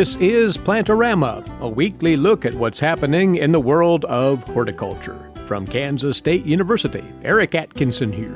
This is Plantorama, a weekly look at what's happening in the world of horticulture. From Kansas State University, Eric Atkinson here.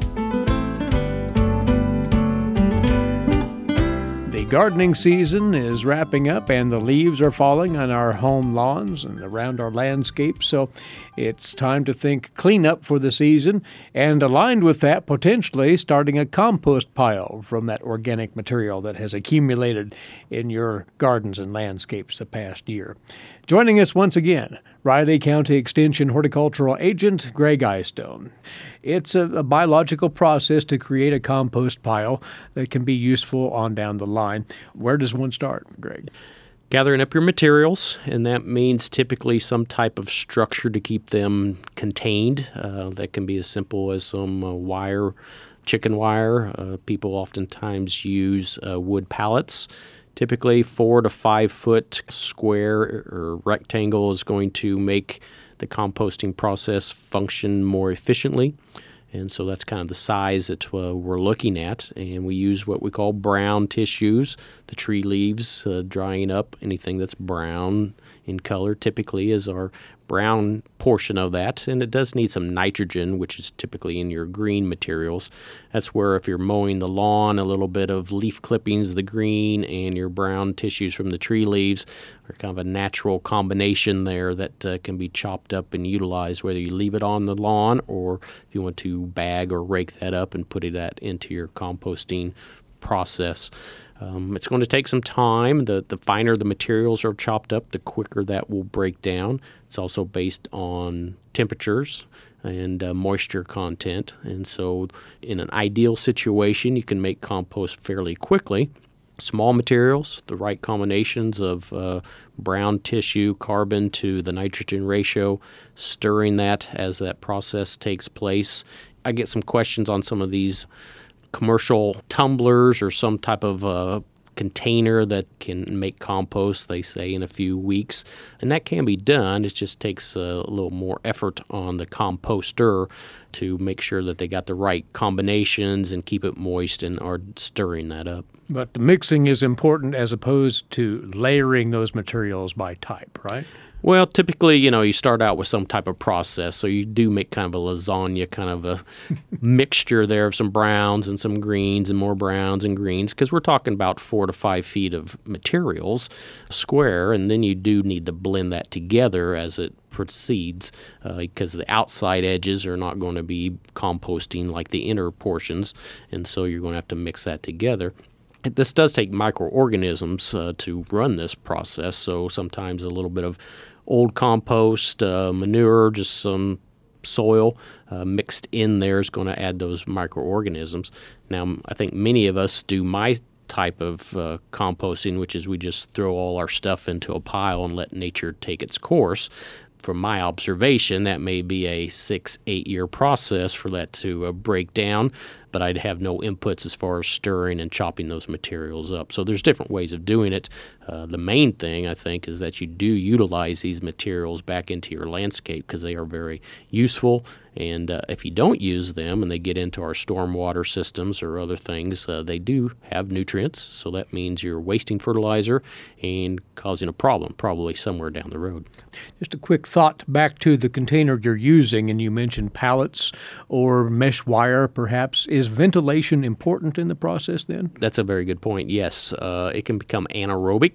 The gardening season is wrapping up and the leaves are falling on our home lawns and around our landscapes, so it's time to think cleanup for the season, and aligned with that, potentially starting a compost pile from that organic material that has accumulated in your gardens and landscapes the past year. Joining us once again, Riley County Extension Horticultural Agent Greg Eyestone. It's a biological process to create a compost pile that can be useful on down the line. Where does one start, Greg? Gathering up your materials, and that means typically some type of structure to keep them contained. That can be as simple as some wire, chicken wire. People oftentimes use wood pallets. Typically 4 to 5 foot square or rectangle is going to make the composting process function more efficiently. And so that's kind of the size that we're looking at. And we use what we call brown tissues, the tree leaves drying up. Anything that's brown in color typically is our brown portion of that. And it does need some nitrogen, which is typically in your green materials. That's where if you're mowing the lawn, a little bit of leaf clippings of the green and your brown tissues from the tree leaves are kind of a natural combination there that can be chopped up and utilized, whether you leave it on the lawn or if you want to bag or rake that up and put that into your composting process. It's going to take some time. The finer the materials are chopped up, the quicker that will break down. It's also based on temperatures and moisture content. And so in an ideal situation, you can make compost fairly quickly. Small materials, the right combinations of brown tissue, carbon to the nitrogen ratio, stirring that as that process takes place. I get some questions on some of these commercial tumblers or some type of container that can make compost, they say, in a few weeks. And that can be done. It just takes a little more effort on the composter to make sure that they got the right combinations and keep it moist and are stirring that up. But the mixing is important as opposed to layering those materials by type, right? Well, typically, you start out with some type of process. So you do make kind of a lasagna, kind of a mixture there of some browns and some greens and more browns and greens, because we're talking about 4 to 5 feet of materials square. And then you do need to blend that together as it proceeds, because the outside edges are not going to be composting like the inner portions. And so you're going to have to mix that together. This does take microorganisms to run this process, so sometimes a little bit of old compost, manure, just some soil mixed in there is going to add those microorganisms. Now, I think many of us do my type of composting, which is we just throw all our stuff into a pile and let nature take its course. From my observation, that may be a 6-8 year process for that to break down, but I'd have no inputs as far as stirring and chopping those materials up. So there's different ways of doing it. The main thing, I think, is that you do utilize these materials back into your landscape because they are very useful. And if you don't use them and they get into our stormwater systems or other things, they do have nutrients. So that means you're wasting fertilizer and causing a problem probably somewhere down the road. Just a quick thought back to the container you're using, and you mentioned pallets or mesh wire perhaps. Is ventilation important in the process then? That's a very good point, yes. It can become anaerobic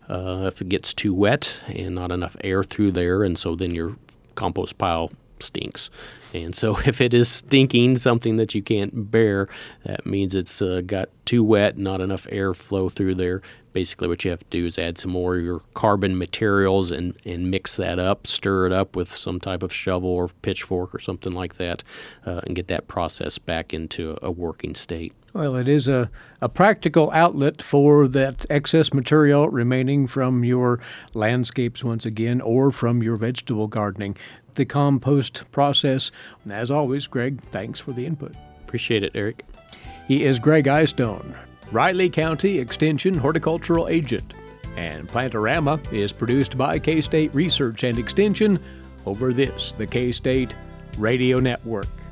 if it gets too wet and not enough air through there, and so then your compost pile stinks. And so if it is stinking, something that you can't bear, that means it's got too wet, not enough air flow through there. Basically what you have to do is add some more of your carbon materials and mix that up, stir it up with some type of shovel or pitchfork or something like that, and get that process back into a working state. Well, it is a practical outlet for that excess material remaining from your landscapes once again, or from your vegetable gardening. The compost process. As always, Greg, thanks for the input. Appreciate it, Eric. He is Greg Eyestone, Riley County Extension Horticultural Agent. And Plantorama is produced by K-State Research and Extension over the K-State Radio Network.